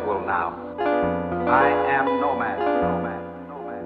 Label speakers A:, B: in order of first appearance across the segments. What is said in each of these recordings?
A: intellectual now. I am no man, no man, no man.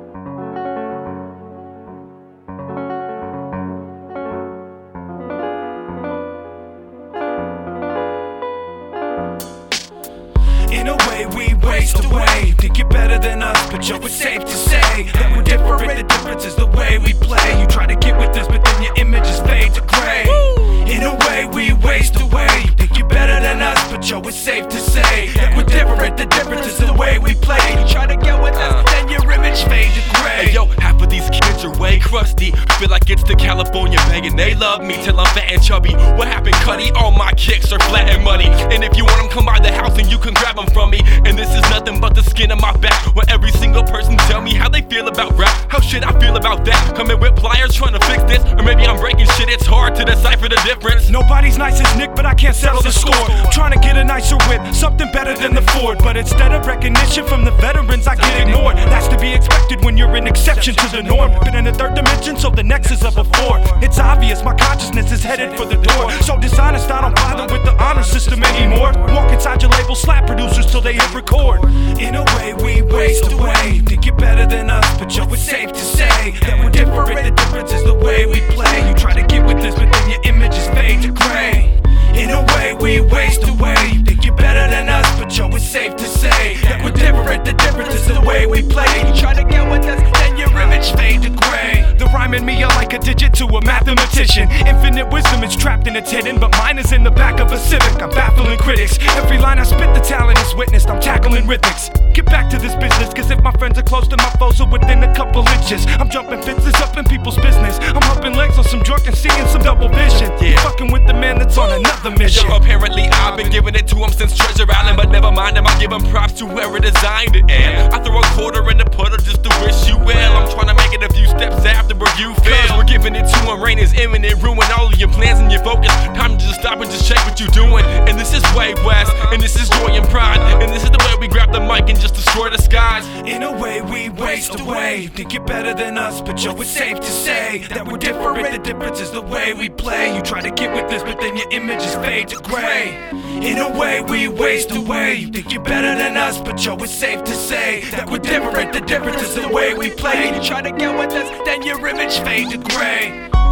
B: In a way we waste away. Think you're better than us, but yo, it's safe to say that we're different. The difference is the way we play. You try to get with us, but then your images fade to gray. In a way we waste away. You think you're better than us, but yo, it's safe to say that we're different. The difference is the way we play. You try to get with us, then your image fade to gray.
C: Hey yo, half of these kids are way crusty. Feel like it's the California bag and they love me till I'm fat and chubby. What happened, Cuddy? All my kicks are flat and muddy. And if you want them, come by the house and you can grab them from me. And this is nothing but the skin of my back, where every single person tell me how they feel about rap. How should I feel about that? Coming with pliers trying to fix this, or maybe I'm breaking shit. It's hard to decipher the difference.
B: Nobody's nice as Nick, but I can't settle the score. I'm trying to get a nicer whip, something better than the Ford. But instead of recognition from the veterans, I get ignored. That's to be expected when you're an exception to the norm. Been in the third dimension, so the nexus of a four. It's obvious my consciousness is headed for the door. So dishonest, I don't bother with the honor system anymore. Walk inside your label, slap producers till they hit record. In a way we waste away. Think you're better than us, but yo, it's safe to say that we're different. The difference is the way we play. You try to get with us, but then your images fade to gray. In a way we waste away. You think you're better than us, but yo, it's safe to say that we're different. The difference is the way we play. You try to get with us, then your image fade to gray. The rhyme in me are like a digit to a mathematician. Infinite wisdom is trapped and it's hidden, but mine is in the back of a Civic. I'm baffling critics. Every line I spit, the talent is witnessed. I'm tackling rhythmics. Get back to this business, cause if my friends are close to my foes are within a couple inches, I'm jumping fences up in people's business. I'm humping legs on some drunk and seeing some double vision. Fucking with the man that's on another mission.
C: Yo, apparently I've been giving it to him since Treasure Island, but never mind him, I give him props to whoever designed it. And I throw a quarter in the puddle just to wish you well. I'm trying to make it a few steps after where you fail. Cause we're giving it to him, rain is imminent, ruin all of your plans and your focus. Time to just stop and just check what you're doing. And this is way west, and this is joy and pride, and this is the way we grab the mic and just destroy the skies.
B: In a way we waste away. You think you're better than us, but yo, it's safe to say that we're different. The difference is the way we play. You try to get with us, but then your images fade to gray. In a way we waste away. You think you're better than us, but yo, it's safe to say that we're different. The difference is the way we play. You try to get with us, then your image fade to gray.